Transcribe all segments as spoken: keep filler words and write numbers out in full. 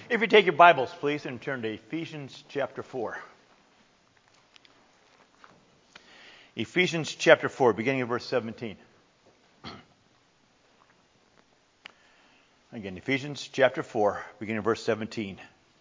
If you take your Bibles, please, and turn to Ephesians chapter four. Ephesians chapter four, beginning of verse seventeen. Again, Ephesians chapter four, beginning of verse seventeen.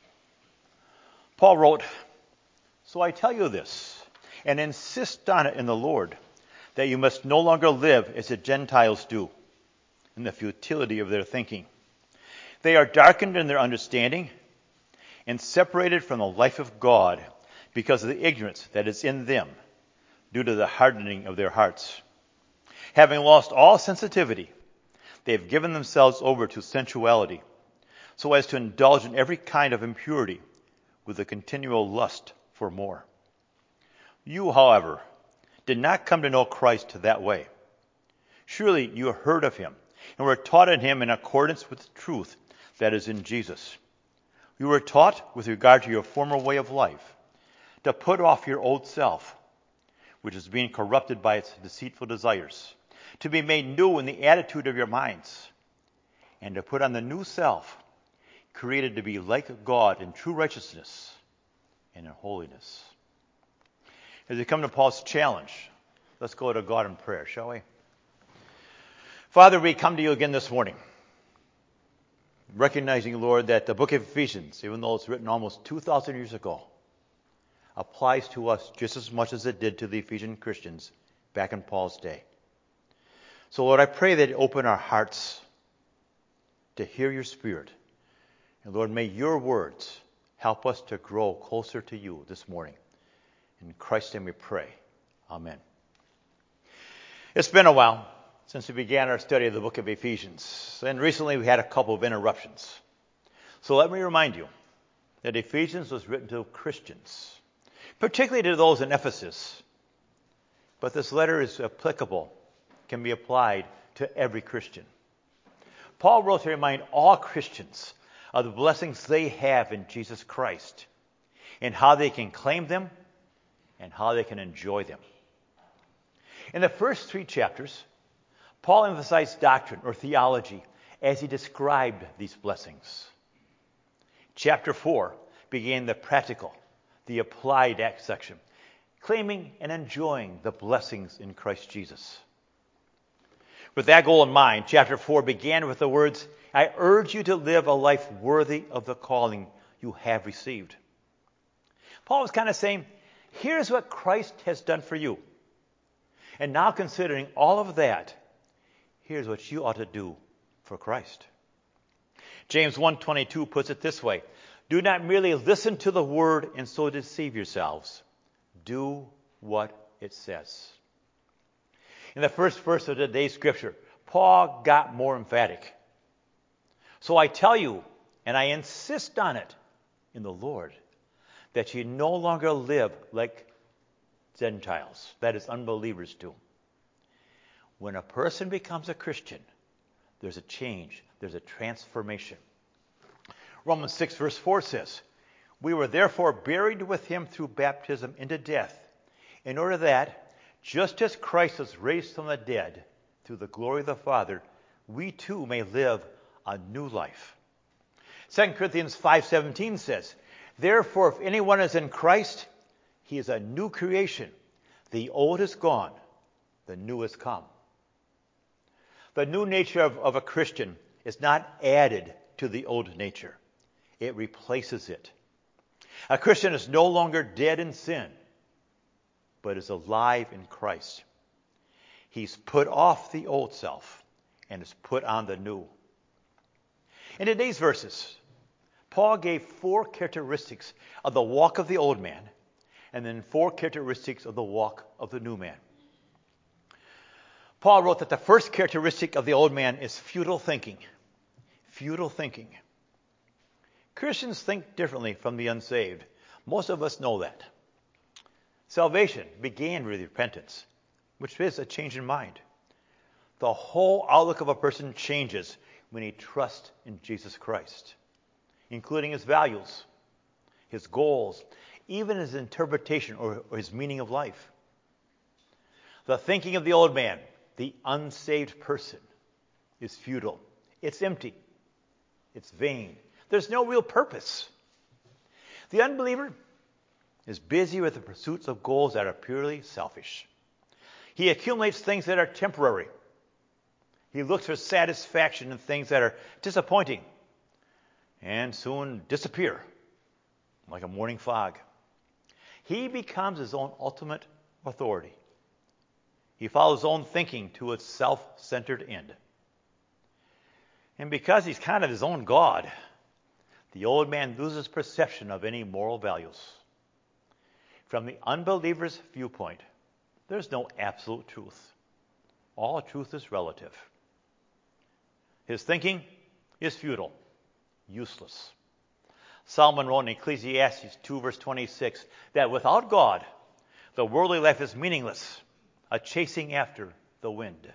Paul wrote, "So I tell you this, and insist on it in the Lord, that you must no longer live as the Gentiles do, in the futility of their thinking. They are darkened in their understanding and separated from the life of God because of the ignorance that is in them due to the hardening of their hearts. Having lost all sensitivity, they have given themselves over to sensuality, so as to indulge in every kind of impurity with a continual lust for more. You, however, did not come to know Christ that way. Surely you heard of him and were taught in him in accordance with the truth that is in Jesus. You were taught with regard to your former way of life to put off your old self, which is being corrupted by its deceitful desires, to be made new in the attitude of your minds, and to put on the new self, created to be like God in true righteousness and in holiness." As we come to Paul's challenge, let's go to God in prayer, shall we? Father, we come to you again this morning, recognizing, Lord, that the book of Ephesians, even though it's written almost two thousand years ago, applies to us just as much as it did to the Ephesian Christians back in Paul's day. So, Lord, I pray that you open our hearts to hear your Spirit. And, Lord, may your words help us to grow closer to you this morning. In Christ's name we pray. Amen. It's been a while since we began our study of the book of Ephesians. And recently we had a couple of interruptions. So let me remind you that Ephesians was written to Christians, particularly to those in Ephesus. But this letter is applicable, can be applied to every Christian. Paul wrote to remind all Christians of the blessings they have in Jesus Christ and how they can claim them and how they can enjoy them. In the first three chapters, Paul emphasized doctrine or theology as he described these blessings. Chapter four began the practical, the applied act section, claiming and enjoying the blessings in Christ Jesus. With that goal in mind, chapter four began with the words, "I urge you to live a life worthy of the calling you have received." Paul was kind of saying, here's what Christ has done for you. And now considering all of that, here's what you ought to do for Christ. James one twenty-two puts it this way, "Do not merely listen to the word and so deceive yourselves. Do what it says." In the first verse of today's scripture, Paul got more emphatic. "So I tell you, and I insist on it in the Lord, that you no longer live like Gentiles," that is, unbelievers do. When a person becomes a Christian, there's a change, there's a transformation. Romans six verse four says, "We were therefore buried with him through baptism into death, in order that, just as Christ was raised from the dead through the glory of the Father, we too may live a new life." Second Corinthians five seventeen says, "Therefore, if anyone is in Christ, he is a new creation. The old is gone, the new has come." The new nature of, of a Christian is not added to the old nature. It replaces it. A Christian is no longer dead in sin, but is alive in Christ. He's put off the old self and has put on the new. In today's verses, Paul gave four characteristics of the walk of the old man and then four characteristics of the walk of the new man. Paul wrote that the first characteristic of the old man is futile thinking. Futile thinking. Christians think differently from the unsaved. Most of us know that. Salvation began with repentance, which is a change in mind. The whole outlook of a person changes when he trusts in Jesus Christ, including his values, his goals, even his interpretation or, or his meaning of life. The thinking of the old man, the unsaved person, is futile. It's empty. It's vain. There's no real purpose. The unbeliever is busy with the pursuits of goals that are purely selfish. He accumulates things that are temporary. He looks for satisfaction in things that are disappointing and soon disappear like a morning fog. He becomes his own ultimate authority. He follows his own thinking to its self-centered end. And because he's kind of his own God, the old man loses perception of any moral values. From the unbeliever's viewpoint, there's no absolute truth. All truth is relative. His thinking is futile, useless. Solomon wrote in Ecclesiastes two, verse twenty-six, that without God, the worldly life is meaningless, a chasing after the wind.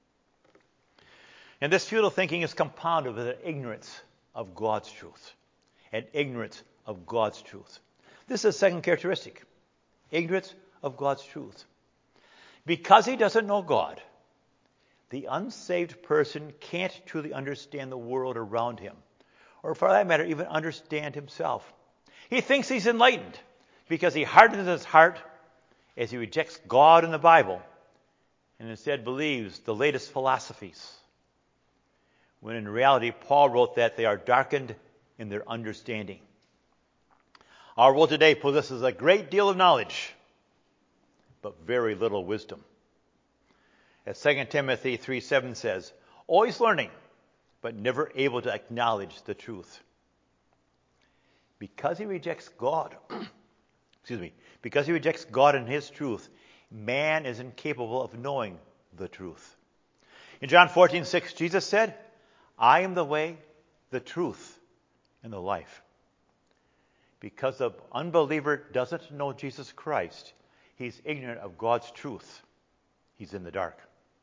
And this futile thinking is compounded with an ignorance of God's truth. An ignorance of God's truth. This is a second characteristic. Ignorance of God's truth. Because he doesn't know God, the unsaved person can't truly understand the world around him, or for that matter, even understand himself. He thinks he's enlightened because he hardens his heart as he rejects God and the Bible and instead believes the latest philosophies. When in reality, Paul wrote that they are darkened in their understanding. Our world today possesses a great deal of knowledge, but very little wisdom. As Second Timothy three seven says, always learning, but never able to acknowledge the truth. Because he rejects God, excuse me, because he rejects God and his truth, man is incapable of knowing the truth. In John fourteen six, Jesus said, I am the way, the truth, and the life. Because the unbeliever doesn't know Jesus Christ, he's ignorant of God's truth. He's in the dark.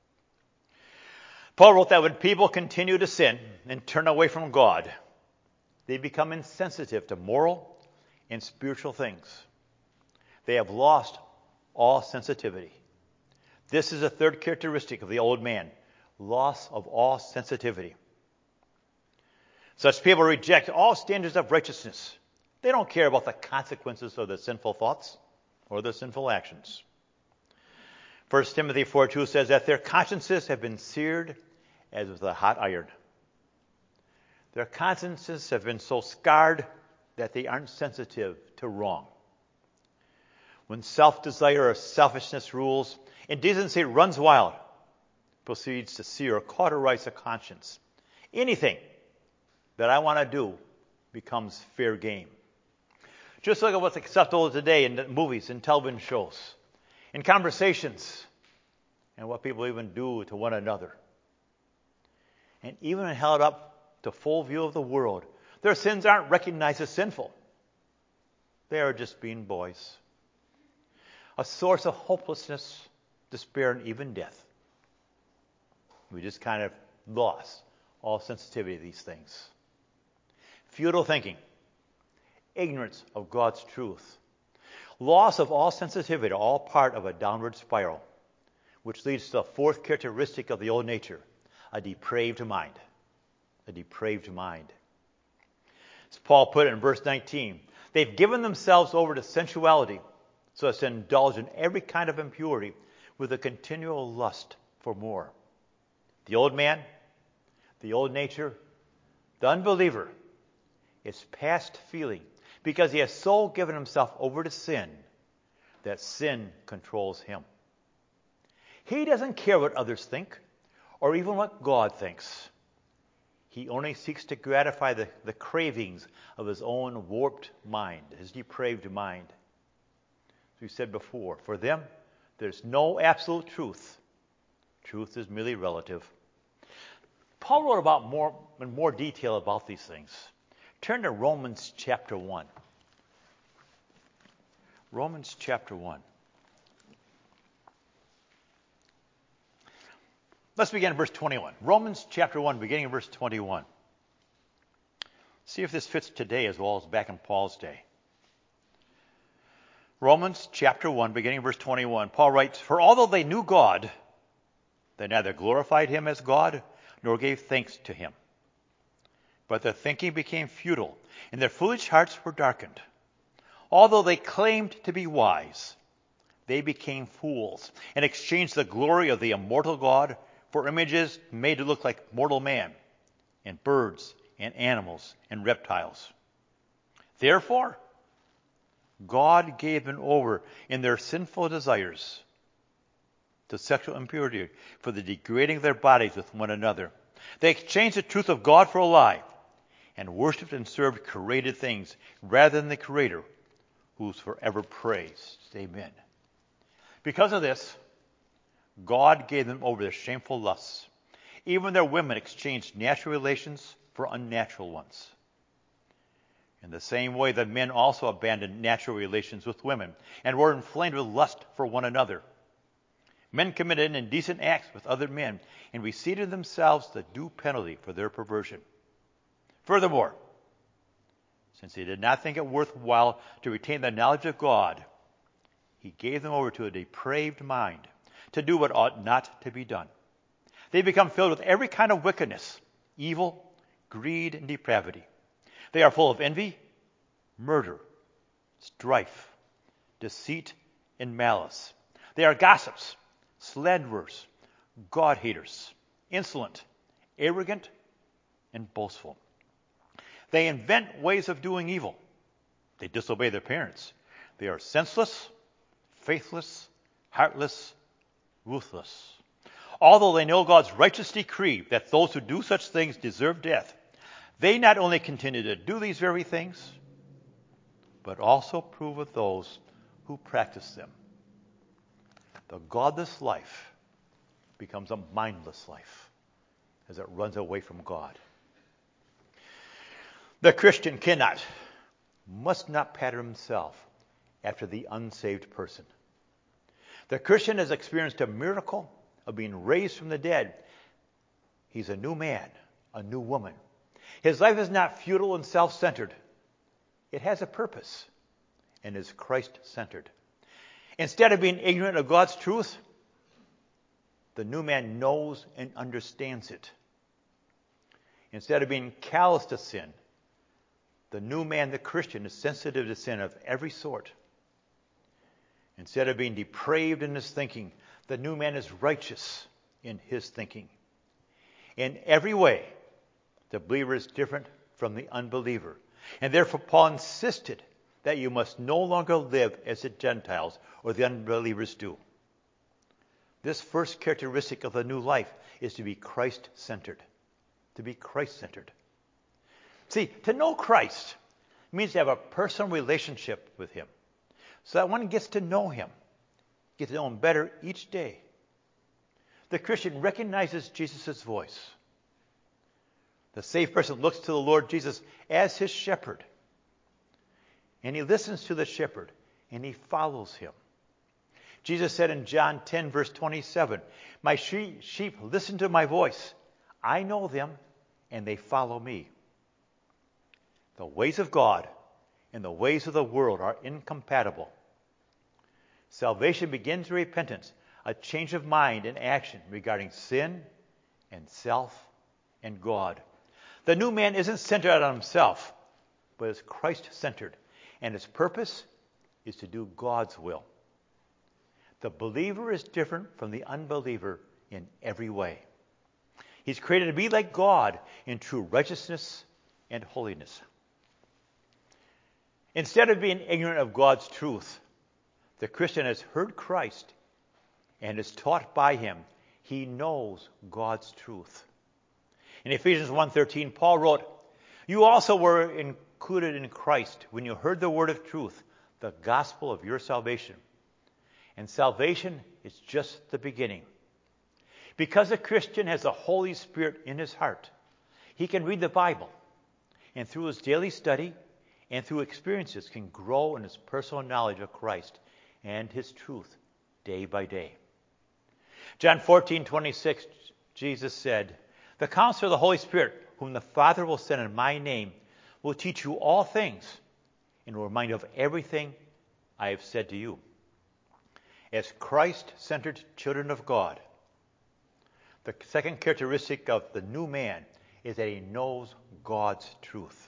Paul wrote that when people continue to sin and turn away from God, they become insensitive to moral and spiritual things. They have lost all sensitivity. This is a third characteristic of the old man, loss of all sensitivity. Such people reject all standards of righteousness. They don't care about the consequences of their sinful thoughts or their sinful actions. First Timothy four two says that their consciences have been seared as with a hot iron. Their consciences have been so scarred that they aren't sensitive to wrong. When self-desire or selfishness rules, indecency runs wild, proceeds to sear or cauterize the conscience. Anything that I want to do becomes fair game. Just look at what's acceptable today in movies and television shows, in conversations, and what people even do to one another. And even when held up to full view of the world, their sins aren't recognized as sinful. They are just being boys. A source of hopelessness, despair, and even death. We just kind of lost all sensitivity to these things. Futile thinking, ignorance of God's truth, loss of all sensitivity, all part of a downward spiral, which leads to the fourth characteristic of the old nature, a depraved mind. A depraved mind. As Paul put it in verse nineteen, they've given themselves over to sensuality so as to indulge in every kind of impurity with a continual lust for more. The old man, the old nature, the unbeliever is past feeling because he has so given himself over to sin that sin controls him. He doesn't care what others think or even what God thinks. He only seeks to gratify the, the cravings of his own warped mind, his depraved mind. As we said before, for them, there's no absolute truth. Truth is merely relative. Paul wrote about more in more detail about these things. Turn to Romans chapter one. Romans chapter one. Let's begin in verse twenty-one. Romans chapter one, beginning in verse twenty-one. See if this fits today as well as back in Paul's day. Romans chapter one, beginning in verse twenty-one. Paul writes, for although they knew God, they neither glorified him as God nor gave thanks to him, but their thinking became futile, and their foolish hearts were darkened. Although they claimed to be wise, they became fools and exchanged the glory of the immortal God for images made to look like mortal man, and birds, and animals, and reptiles. Therefore, God gave them over in their sinful desires to sexual impurity for the degrading of their bodies with one another. They exchanged the truth of God for a lie and worshipped and served created things rather than the Creator, who's forever praised. Amen. Because of this, God gave them over to shameful lusts. Even their women exchanged natural relations for unnatural ones. In the same way, the men also abandoned natural relations with women and were inflamed with lust for one another. Men committed indecent acts with other men and received in themselves the due penalty for their perversion. Furthermore, since they did not think it worthwhile to retain the knowledge of God, he gave them over to a depraved mind to do what ought not to be done. They become filled with every kind of wickedness, evil, greed, and depravity. They are full of envy, murder, strife, deceit, and malice. They are gossips, slanderers, God-haters, insolent, arrogant, and boastful. They invent ways of doing evil. They disobey their parents. They are senseless, faithless, heartless, ruthless. Although they know God's righteous decree that those who do such things deserve death, they not only continue to do these very things, but also approve of those who practice them. The godless life becomes a mindless life as it runs away from God. The Christian cannot, must not pattern himself after the unsaved person. The Christian has experienced a miracle of being raised from the dead. He's a new man, a new woman. His life is not futile and self-centered. It has a purpose and is Christ-centered. Instead of being ignorant of God's truth, the new man knows and understands it. Instead of being callous to sin, the new man, the Christian, is sensitive to sin of every sort. Instead of being depraved in his thinking, the new man is righteous in his thinking. In every way, the believer is different from the unbeliever. And therefore, Paul insisted that you must no longer live as the Gentiles or the unbelievers do. This first characteristic of the new life is to be Christ-centered. To be Christ-centered. See, to know Christ means to have a personal relationship with him, so that one gets to know him, gets to know him better each day. The Christian recognizes Jesus' voice. The saved person looks to the Lord Jesus as his shepherd. And he listens to the shepherd, and he follows him. Jesus said in John ten, verse twenty-seven, "My sheep listen to my voice. I know them, and they follow me." The ways of God and the ways of the world are incompatible. Salvation begins with repentance, a change of mind and action regarding sin and self and God. The new man isn't centered on himself, but is Christ-centered, and his purpose is to do God's will. The believer is different from the unbeliever in every way. He's created to be like God in true righteousness and holiness. Instead of being ignorant of God's truth, the Christian has heard Christ and is taught by him. He knows God's truth. In Ephesians one thirteen, Paul wrote, "You also were included in Christ when you heard the word of truth, the gospel of your salvation." And salvation is just the beginning. Because a Christian has the Holy Spirit in his heart, he can read the Bible, and through his daily study and through experiences can grow in his personal knowledge of Christ and his truth day by day. John fourteen twenty-six, Jesus said, "The Counselor of the Holy Spirit, whom the Father will send in my name, will teach you all things and will remind you of everything I have said to you." As Christ-centered children of God, the second characteristic of the new man is that he knows God's truth.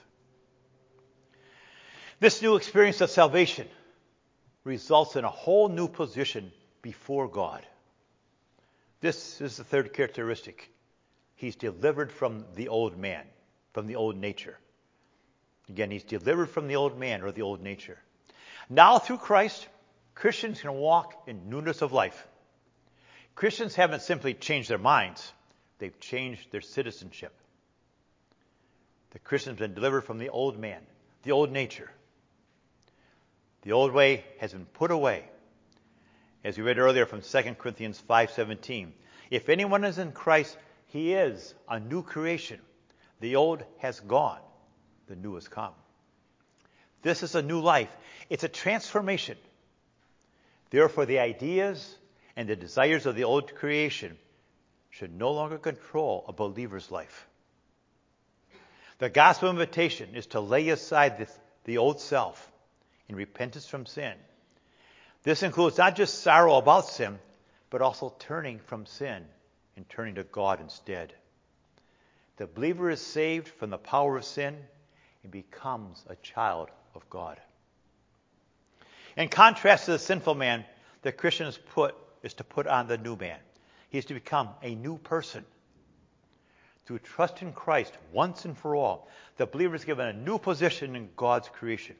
This new experience of salvation results in a whole new position before God. This is the third characteristic. He's delivered from the old man, from the old nature. Again, he's delivered from the old man or the old nature. Now, through Christ, Christians can walk in newness of life. Christians haven't simply changed their minds, they've changed their citizenship. The Christian's been delivered from the old man, the old nature. The old way has been put away. As we read earlier from Second Corinthians five seventeen, if anyone is in Christ, he is a new creation. The old has gone, the new has come. This is a new life. It's a transformation. Therefore, the ideas and the desires of the old creation should no longer control a believer's life. The gospel invitation is to lay aside this, the old self in repentance from sin. This includes not just sorrow about sin, but also turning from sin and turning to God instead. The believer is saved from the power of sin and becomes a child of God. In contrast to the sinful man, the Christian is, put, is to put on the new man. He is to become a new person. Through trust in Christ once and for all, the believer is given a new position in God's creation.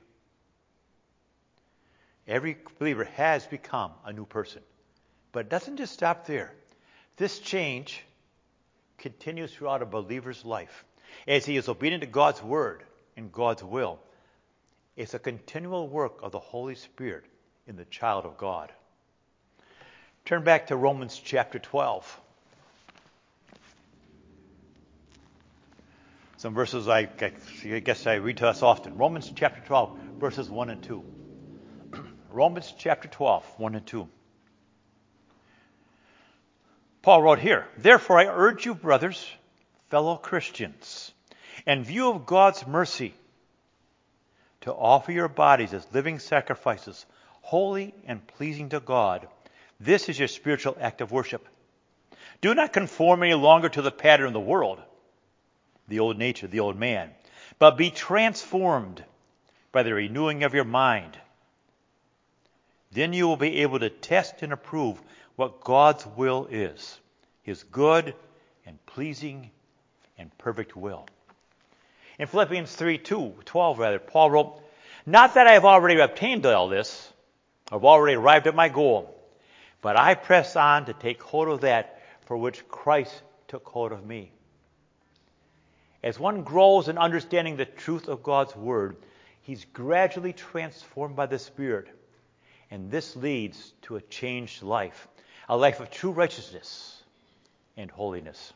Every believer has become a new person. But it doesn't just stop there. This change continues throughout a believer's life. As he is obedient to God's word and God's will, it's a continual work of the Holy Spirit in the child of God. Turn back to Romans chapter twelve. Some verses I, I guess I read to us often. Romans chapter twelve, verses one and two. Romans chapter twelve, one and two. Paul wrote here, "Therefore I urge you, brothers, fellow Christians, in view of God's mercy, to offer your bodies as living sacrifices, holy and pleasing to God. This is your spiritual act of worship. Do not conform any longer to the pattern of the world, the old nature, the old man, but be transformed by the renewing of your mind. Then you will be able to test and approve what God's will is, his good and pleasing and perfect will." In Philippians three, two, twelve rather, Paul wrote, "Not that I have already obtained all this, I've already arrived at my goal, but I press on to take hold of that for which Christ took hold of me." As one grows in understanding the truth of God's word, he's gradually transformed by the Spirit. And this leads to a changed life, a life of true righteousness and holiness.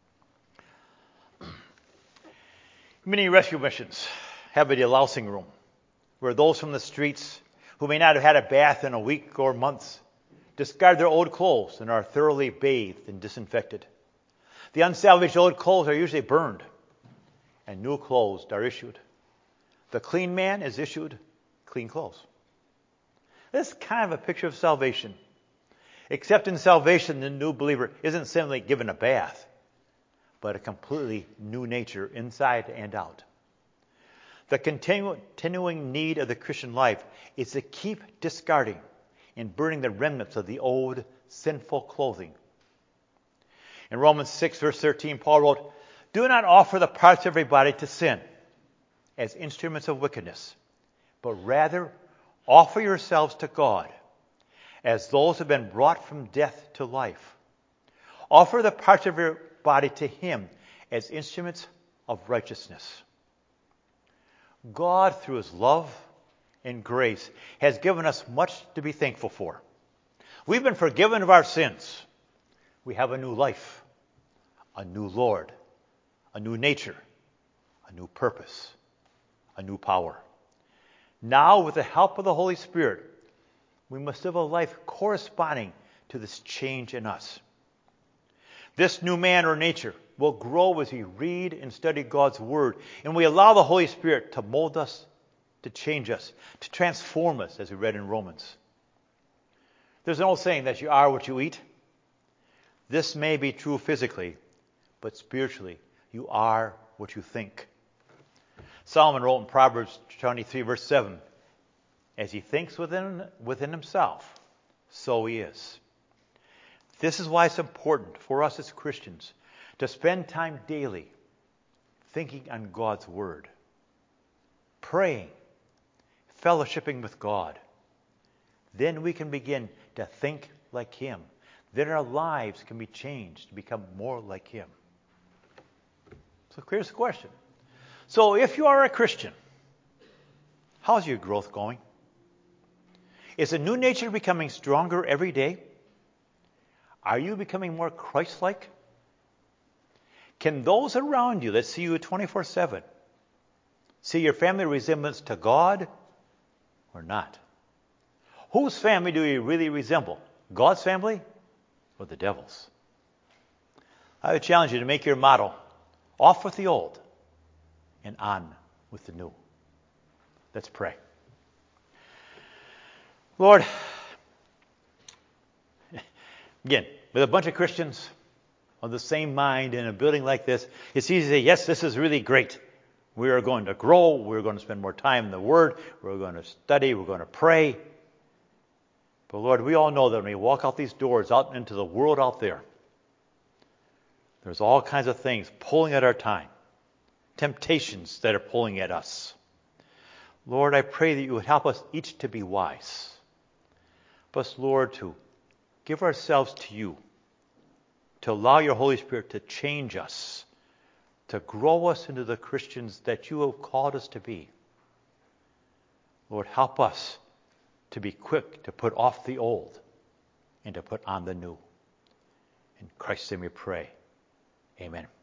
Many rescue missions have a delousing room where those from the streets who may not have had a bath in a week or months discard their old clothes and are thoroughly bathed and disinfected. The unsalvaged old clothes are usually burned and new clothes are issued. The clean man is issued clean clothes. This is kind of a picture of salvation. Except in salvation, the new believer isn't simply given a bath, but a completely new nature inside and out. The continu- continuing need of the Christian life is to keep discarding and burning the remnants of the old sinful clothing. In Romans six, verse thirteen, Paul wrote, "Do not offer the parts of your body to sin as instruments of wickedness, but rather offer yourselves to God as those who have been brought from death to life. Offer the parts of your body to him as instruments of righteousness." God, through his love and grace, has given us much to be thankful for. We've been forgiven of our sins. We have a new life, a new Lord, a new nature, a new purpose, a new power. Now, with the help of the Holy Spirit, we must live a life corresponding to this change in us. This new man or nature will grow as we read and study God's Word, and we allow the Holy Spirit to mold us, to change us, to transform us, as we read in Romans. There's an old saying that you are what you eat. This may be true physically, but spiritually, You are what you think. Solomon wrote in Proverbs twenty-three, verse seven, as he thinks within, within himself, so he is. This is why it's important for us as Christians to spend time daily thinking on God's Word, praying, fellowshipping with God. Then we can begin to think like Him. Then our lives can be changed to become more like Him. So here's the question. So if you are a Christian, how's your growth going? Is the new nature becoming stronger every day? Are you becoming more Christ-like? Can those around you that see you twenty-four seven see your family resemblance to God or not? Whose family do you really resemble? God's family or the devil's? I would challenge you to make your motto, off with the old and on with the new. Let's pray. Lord, again, with a bunch of Christians of the same mind in a building like this, it's easy to say, yes, this is really great. We are going to grow. We're going to spend more time in the Word. We're going to study. We're going to pray. But Lord, we all know that when we walk out these doors, out into the world out there, there's all kinds of things pulling at our time, temptations that are pulling at us. Lord, I pray that you would help us each to be wise. Help us, Lord, to give ourselves to you, to allow your Holy Spirit to change us, to grow us into the Christians that you have called us to be. Lord, help us to be quick to put off the old and to put on the new. In Christ's name we pray. Amen.